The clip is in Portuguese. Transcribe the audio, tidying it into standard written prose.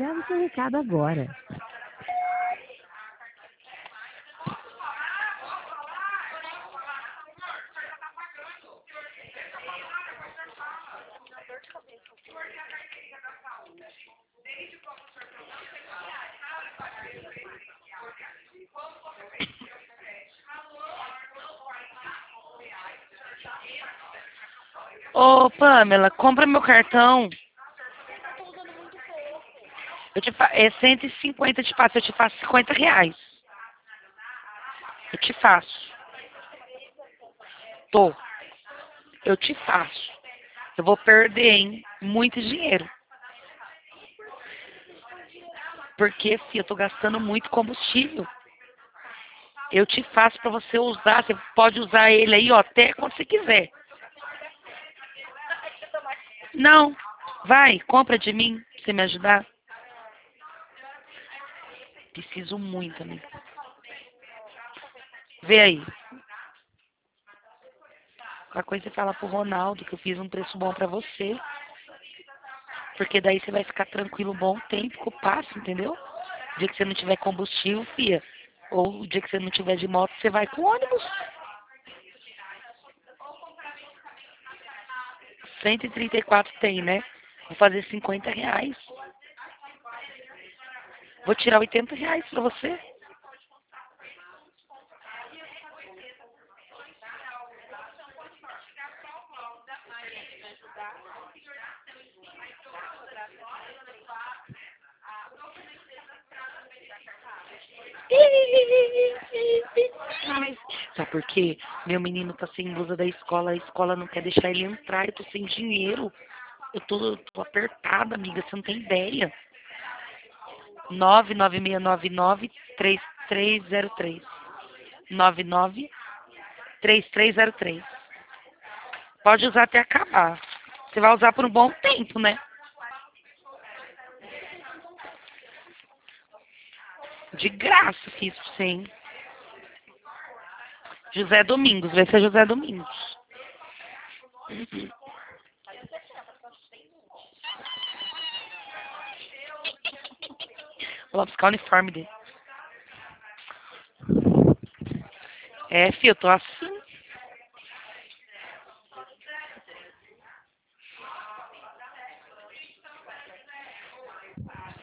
Grave seu recado agora. Ô, Pamela, compra meu cartão. É 150 de passo, eu te faço R$ 50. Eu te faço. Tô. Eu te faço. Eu vou perder, hein? Muito dinheiro. Porque, filha, eu tô gastando muito combustível. Eu te faço pra você usar. Você pode usar ele aí, ó, até quando você quiser. Não. Vai, compra de mim, pra você me ajudar. Preciso muito, amiga. Vê aí. Qualquer coisa você fala pro Ronaldo que eu fiz um preço bom pra você. Porque daí você vai ficar tranquilo um bom tempo com o passe, entendeu? O dia que você não tiver combustível, fia. Ou o dia que você não tiver de moto, você vai com ônibus. 134 tem, né? Vou fazer R$ 50. Vou tirar R$ 80 pra você. Ai, sabe por quê? Meu menino tá sem blusa da escola, a escola não quer deixar ele entrar, eu tô sem dinheiro. Eu tô apertada, amiga, você não tem ideia. 996993303. 993303. Pode usar até acabar. Você vai usar por um bom tempo, né? De graça fiz pra você, hein? José Domingos, vai ser José Domingos. Vou lá buscar o uniforme dele. É, filho, eu tô assim.